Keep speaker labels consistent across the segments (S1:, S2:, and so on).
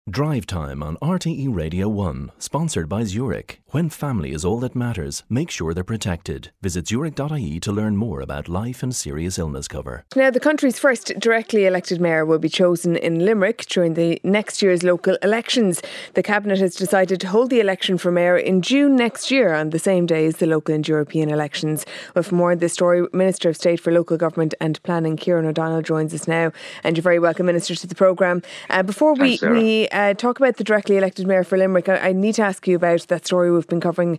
S1: Drive Time on RTE Radio 1, sponsored by Zurich. When family is all that matters, make sure they're protected. Visit zurich.ie to learn more about life and serious illness cover.
S2: Now, the country's first directly elected mayor will be chosen in Limerick during the next year's local elections. The Cabinet has decided to hold the election for mayor in June next year, on the same day as the local and European elections. Well, for more on this story, Minister of State for Local Government and Planning, Kieran O'Donnell, joins us now. And you're very welcome, Minister, to the programme. Before we talk about the directly elected mayor for Limerick, I need to ask you about that story we've been covering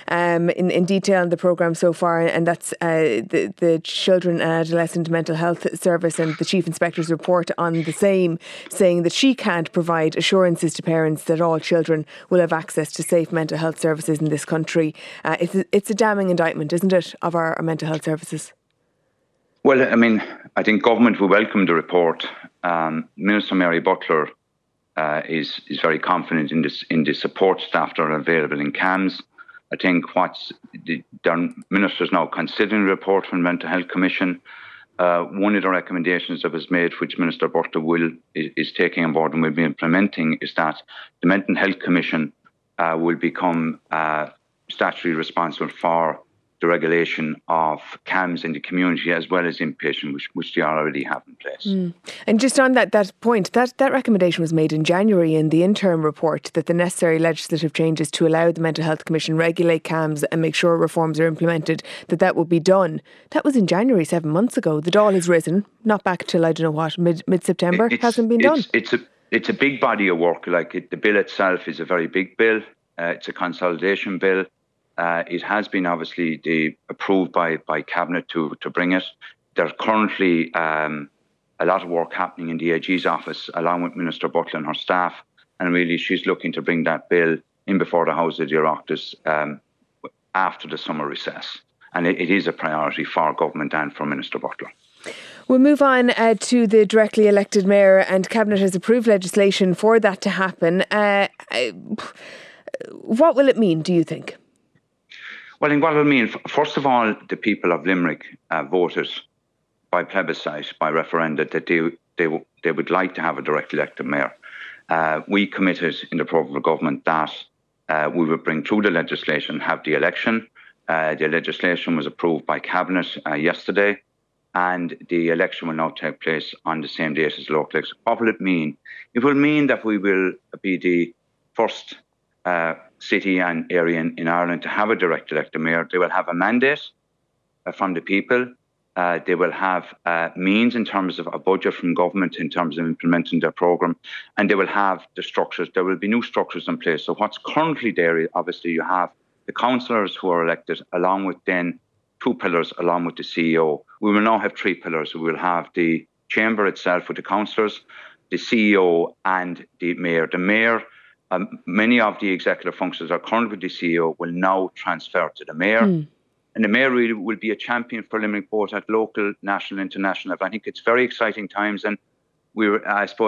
S2: in detail in the programme so far, and that's the Children and Adolescent Mental Health Service and the Chief Inspector's report on the same, saying that she can't provide assurances to parents that all children will have access to safe mental health services in this country. It's a damning indictment, isn't it, of our mental health services?
S3: Well, I think government will welcome the report. Minister Mary Butler is very confident in the support staff that are available in CAMHS. I think the ministers now considering the report from the Mental Health Commission. One of the recommendations that was made, which Minister Butler is taking on board and will be implementing, is that the Mental Health Commission will become statutorily responsible for the regulation of CAMHS in the community as well as inpatient, which they already have in place.
S2: And just on that point, that recommendation was made in January in the interim report, that the necessary legislative changes to allow the Mental Health Commission regulate CAMHS and make sure reforms are implemented, that will be done. That was in January, 7 months ago. The Dáil has risen, not back till, I don't know what, mid-September. It hasn't been done.
S3: It's a big body of work. The bill itself is a very big bill. It's a consolidation bill. It has been obviously approved by Cabinet to bring it. There's currently a lot of work happening in the AG's office along with Minister Butler and her staff, and really she's looking to bring that bill in before the House of the Oireachtas after the summer recess. And it is a priority for government and for Minister Butler.
S2: We'll move on to the directly elected mayor, and Cabinet has approved legislation for that to happen. What will it mean, do you think?
S3: Well, in what it will mean, first of all, the people of Limerick voted by plebiscite, by referenda, that they would like to have a direct elected mayor. We committed in the programme of government that we would bring through the legislation, have the election. The legislation was approved by Cabinet yesterday, and the election will now take place on the same date as local elections. What will it mean? It will mean that we will be the first city and area in Ireland to have a direct elected mayor. They will have a mandate from the people. They will have means in terms of a budget from government in terms of implementing their programme, and they will have the structures. There will be new structures in place. So what's currently there, obviously you have the councillors who are elected along with then 2 pillars along with the CEO. We will now have 3 pillars. We will have the chamber itself with the councillors, the CEO and the mayor. The mayor, many of the executive functions are currently with the CEO, will now transfer to the mayor. And the mayor really will be a champion for Limerick both at local, national, international level. I think it's very exciting times, and we've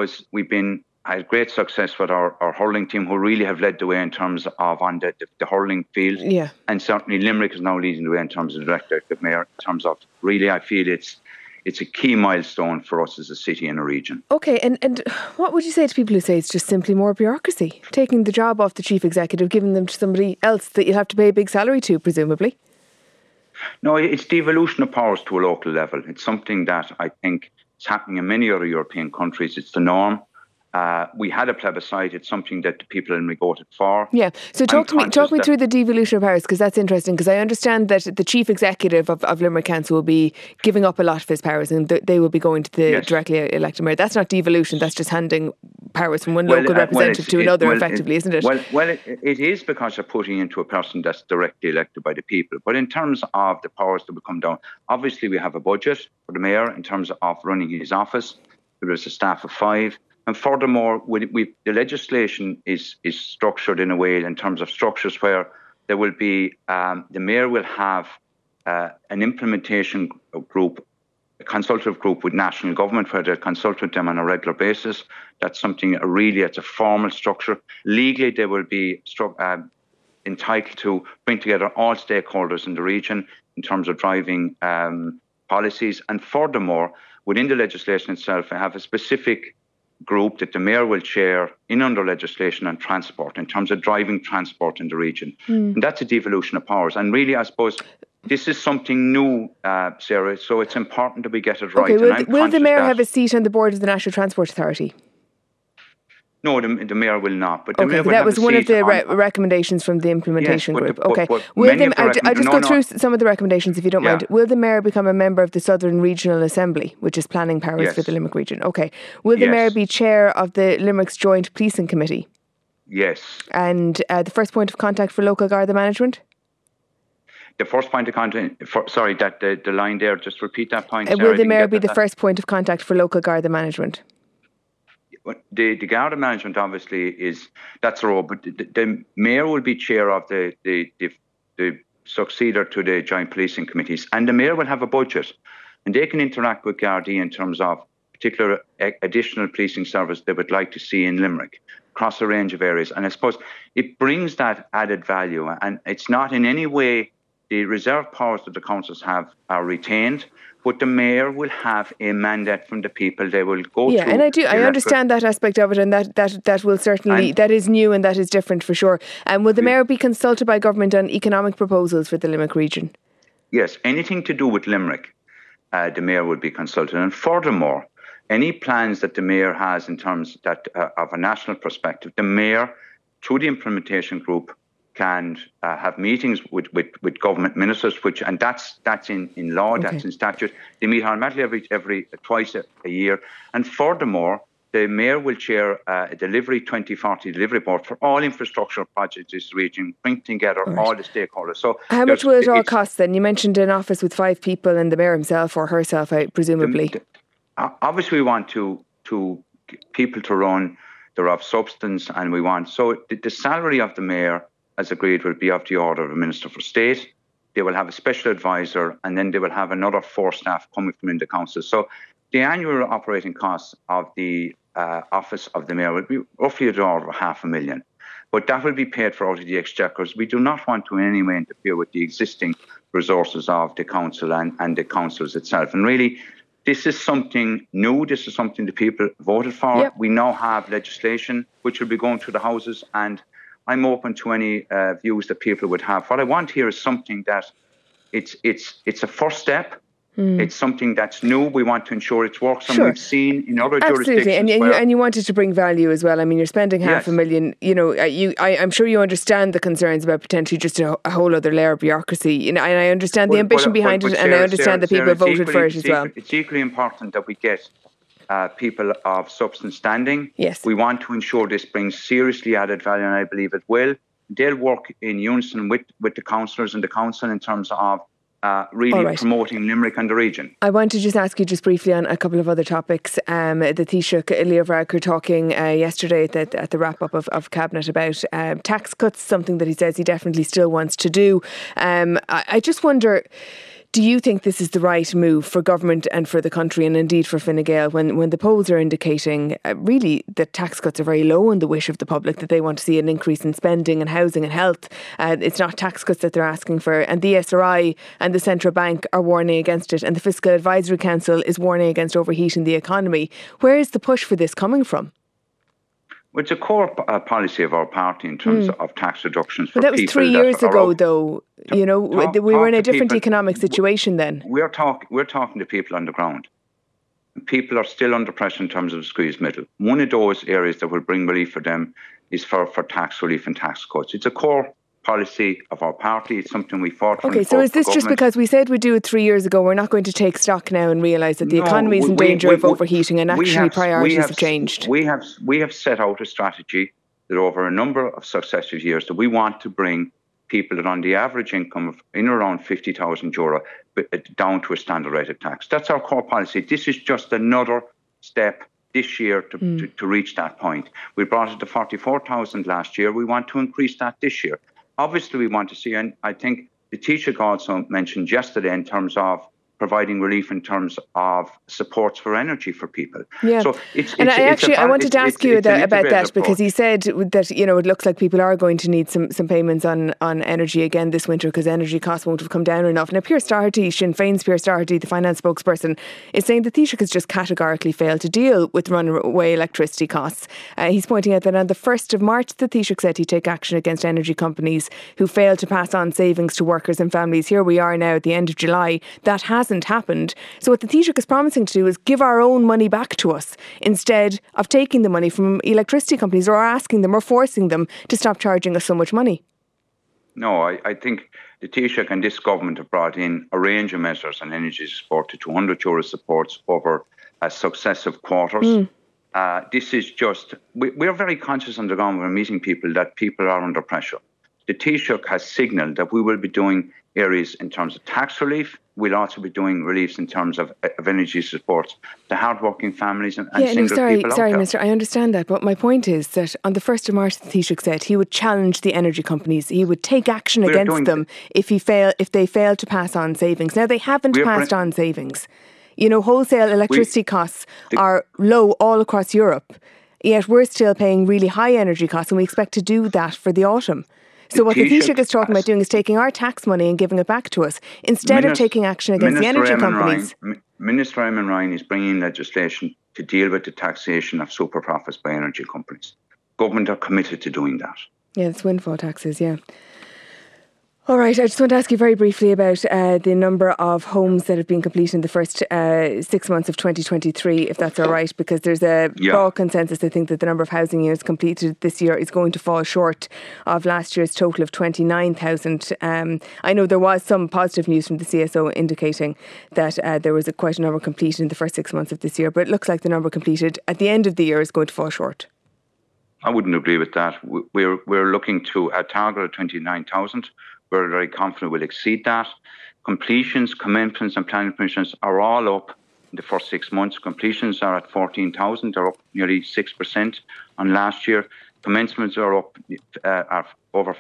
S3: had great success with our hurling team, who really have led the way in terms of on the hurling field. Yeah. And certainly Limerick is now leading the way in terms of the direct elected mayor, in terms of really, I feel it's a key milestone for us as a city and a region.
S2: OK, and what would you say to people who say it's just simply more bureaucracy? Taking the job off the chief executive, giving them to somebody else that you'll have to pay a big salary to, presumably?
S3: No, it's the evolution of powers to a local level. It's something that I think is happening in many other European countries. It's the norm. We had a plebiscite. It's something that the people in Limerick voted for.
S2: Yeah. So talk me through the devolution of powers, because that's interesting, because I understand that the chief executive of Limerick Council will be giving up a lot of his powers, and they will be going to the directly elected mayor. That's not devolution. That's just handing powers from one local representative to another, effectively, isn't it?
S3: Well, it is, because you're putting into a person that's directly elected by the people. But in terms of the powers that will come down, obviously we have a budget for the mayor in terms of running his office. There is a staff of 5. And furthermore, the legislation is structured in a way in terms of structures where there will be, the mayor will have an implementation group, a consultative group with national government where they'll consult with them on a regular basis. That's something it's a formal structure. Legally, they will be entitled to bring together all stakeholders in the region in terms of driving policies. And furthermore, within the legislation itself, I have a specific group that the Mayor will chair in under legislation and transport in terms of driving transport in the region. And that's a devolution of powers. And really, I suppose, this is something new, Sarah, so it's important that we get it right.
S2: Okay, will the Mayor have a seat on the board of the National Transport Authority?
S3: No, the Mayor will not. But the
S2: okay,
S3: Mayor will
S2: that
S3: have
S2: was
S3: a
S2: one of
S3: seat
S2: the recommendations from the implementation
S3: Yes,
S2: group.
S3: but
S2: I'll just go through some of the recommendations, if you don't mind. Will the Mayor become a member of the Southern Regional Assembly, which is planning powers for the Limerick region? Okay. Will the Mayor be chair of the Limerick's Joint Policing Committee?
S3: Yes.
S2: And the first point of contact for local Garda management?
S3: The first point of contact, the line there, just repeat that point.
S2: Will the Mayor be the first point of contact for local Garda management?
S3: The Garda management obviously that's the role, but the Mayor will be chair of the successor to the Joint Policing Committees, and the Mayor will have a budget, and they can interact with Gardaí in terms of particular additional policing service they would like to see in Limerick across a range of areas. And I suppose it brings that added value, and it's not in any way the reserve powers that the councils have are retained, but the Mayor will have a mandate from the people. They will go
S2: through. And I understand that aspect of it, and that will certainly, that is new and that is different for sure. And will the Mayor be consulted by government on economic proposals for the Limerick region?
S3: Yes, anything to do with Limerick, the Mayor would be consulted. And furthermore, any plans that the Mayor has in terms of a national perspective, the Mayor, through the implementation group, can have meetings with government ministers, and that's in law, that's in statute. They meet automatically twice a year. And furthermore, the Mayor will chair a 2040 delivery board for all infrastructure projects in this region, bring together all the stakeholders. So
S2: how much will it all cost then? You mentioned an office with 5 people and the Mayor himself or herself, presumably.
S3: Obviously, we want people to run, they're of substance, and we want, so the salary of the Mayor, as agreed, will be of the order of a Minister for State. They will have a special advisor, and then they will have another 4 staff coming from in the council. So the annual operating costs of the office of the Mayor will be roughly the order of $500,000. But that will be paid for out of the exchequers. We do not want to in any way interfere with the existing resources of the council and the councils itself. And really, this is something new. This is something the people voted for. Yep. We now have legislation which will be going through the houses, and I'm open to any views that people would have. What I want here is something that it's a first step. It's something that's new. We want to ensure it works, and we've seen in other jurisdictions.
S2: And you wanted to bring value as well. I mean, you're spending $500,000. You know, I'm sure you understand the concerns about potentially just a whole other layer of bureaucracy. You know, and I understand the ambition behind it, and I understand that people voted for it as well.
S3: It's equally important that we get people of substance standing.
S2: Yes.
S3: We want to ensure this brings seriously added value, and I believe it will. They'll work in unison with the councillors and the council in terms of promoting Limerick and the region.
S2: I want to just ask you just briefly on a couple of other topics. The Taoiseach Leo Varadkar talking yesterday at the wrap-up of Cabinet about tax cuts, something that he says he definitely still wants to do. I just wonder, do you think this is the right move for government and for the country, and indeed for Fine Gael, when the polls are indicating really that tax cuts are very low on the wish of the public, that they want to see an increase in spending and housing and health? It's not tax cuts that they're asking for, and the SRI and the Central Bank are warning against it, and the Fiscal Advisory Council is warning against overheating the economy. Where is the push for this coming from?
S3: Well, it's a core policy of our party in terms of tax reductions for people.
S2: But that was 3 years ago, though. You know, we were in a different economic situation then.
S3: We're talking to people on the ground. People are still under pressure in terms of the squeezed middle. One of those areas that will bring relief for them is for tax relief and tax cuts. It's a core policy of our party. It's something we fought for.
S2: Okay, so is this just because we said we'd do it 3 years ago? We're not going to take stock now and realise that the economy is in danger of overheating, and actually priorities have changed?
S3: We have set out a strategy that over a number of successive years that we want to bring people that on the average income of in around €50,000 down to a standard rate of tax. That's our core policy. This is just another step this year to reach that point. We brought it to 44,000 last year. We want to increase that this year. Obviously, we want to see, and I think the Taoiseach also mentioned yesterday in terms of providing relief in terms of supports for energy for people.
S2: Yeah.
S3: So
S2: I wanted to ask you about that, because he said that, you know, it looks like people are going to need some payments on energy again this winter because energy costs won't have come down enough. Now, Pierce Doherty, Sinn Féin's Pierce Doherty, the finance spokesperson, is saying that Taoiseach has just categorically failed to deal with runaway electricity costs. He's pointing out that on the 1st of March, the Taoiseach said he'd take action against energy companies who failed to pass on savings to workers and families. Here we are now at the end of July. That hasn't happened. So what the Taoiseach is promising to do is give our own money back to us instead of taking the money from electricity companies or asking them or forcing them to stop charging us so much money.
S3: No, I think the Taoiseach and this government have brought in a range of measures on energy support to €200 supports over successive quarters. This is just, we're very conscious on the ground when we're meeting people that people are under pressure. The Taoiseach has signalled that we will be doing areas in terms of tax relief. We'll also be doing reliefs in terms of energy support to hardworking families and single people.
S2: Sorry, Minister, I understand that. But my point is that on the 1st of March, the Taoiseach said he would challenge the energy companies. He would take action against them if they fail to pass on savings. Now, they haven't passed on savings. You know, wholesale electricity costs are low all across Europe. Yet we're still paying really high energy costs, and we expect to do that for the autumn. So what the Taoiseach is talking about doing is taking our tax money and giving it back to us instead of taking action against the energy companies.
S3: Minister Eamon Ryan is bringing legislation to deal with the taxation of super profits by energy companies. Government are committed to doing that.
S2: Yeah, it's windfall taxes, yeah. All right, I just want to ask you very briefly about the number of homes that have been completed in the first 6 months of 2023, if that's all right, because there's a broad consensus, I think, that the number of housing units completed this year is going to fall short of last year's total of 29,000. I know there was some positive news from the CSO indicating that there was quite a number completed in the first 6 months of this year, but it looks like the number completed at the end of the year is going to fall short.
S3: I wouldn't agree with that. We're looking to a target of 29,000. We're very confident we'll exceed that. Completions, commencements and planning permissions are all up in the first 6 months. Completions are at 14,000. They're up nearly 6% on last year. Commencements are up are over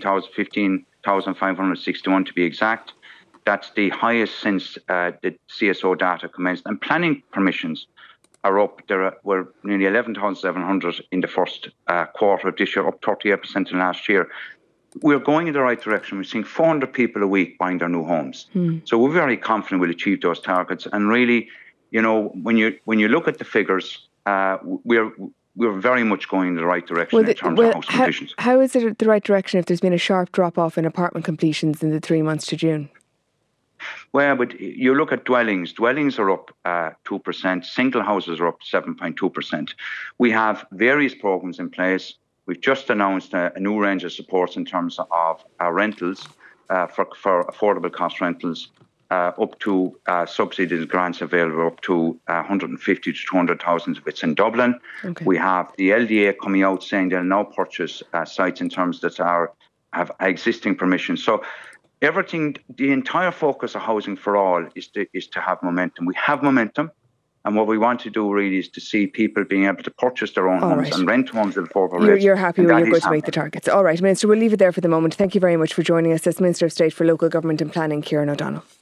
S3: 15,561 to be exact. That's the highest since the CSO data commenced. And planning permissions are up. We're nearly 11,700 in the first quarter of this year, up 38% in last year. We're going in the right direction. We're seeing 400 people a week buying their new homes. So we're very confident we'll achieve those targets. And really, you know, when you look at the figures, we're very much going in the right direction in terms of house completions.
S2: How is it the right direction if there's been a sharp drop-off in apartment completions in the 3 months to June?
S3: Well, but you look at dwellings. Dwellings are up 2%. Single houses are up 7.2%. We have various programs in place. We've just announced a new range of supports in terms of rentals for affordable cost rentals, up to subsidies grants available up to 150 to 200,000 if it's in Dublin. Okay. We have the LDA coming out saying they'll now purchase sites in terms that have existing permissions. So everything, the entire focus of Housing for All is to have momentum. We have momentum. And what we want to do really is to see people being able to purchase their own homes and rent homes at affordable rates.
S2: You're happy when you're going to make the targets. All right, Minister, we'll leave it there for the moment. Thank you very much for joining us. That's Minister of State for Local Government and Planning, Kieran O'Donnell.